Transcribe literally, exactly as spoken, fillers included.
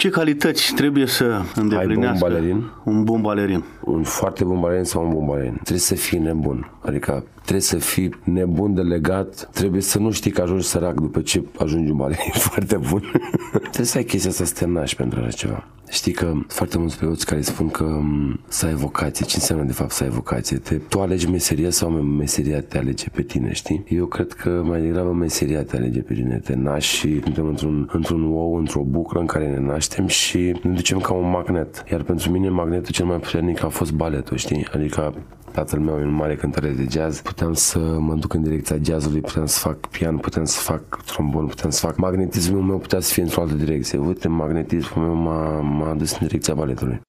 Ce calități trebuie să îndeplinească un balerin? un bun balerin? Un foarte bun balerin sau un bun balerin? Trebuie să fii nebun. Adică trebuie să fii nebun de legat. Trebuie să nu știi că ajungi sărac după ce ajungi un balerin foarte bun. Trebuie să ai chestia asta să te naști pentru așa ceva. Știi că foarte mulți preoți care spun că să ai vocație. Ce înseamnă de fapt să ai vocație? Te, tu alegi meseria sau meseria te alege pe tine, știi? Eu cred că mai degrabă meseria te alege pe tine. Te naști și suntem într-un, într-un ou, într-o buclă în care ne naștem și ne ducem ca un magnet. Iar pentru mine magnetul cel mai puternic a fost baletul, știi? Adică tatăl meu e un mare cântăreț de jazz. Puteam să mă duc în direcția jazzului, puteam să fac pian, puteam să fac trombon, puteam să fac... Magnetismul meu putea să fie într-o altă direcție. Uite, magnetismul meu m-a, m-a dus în direcția baletului.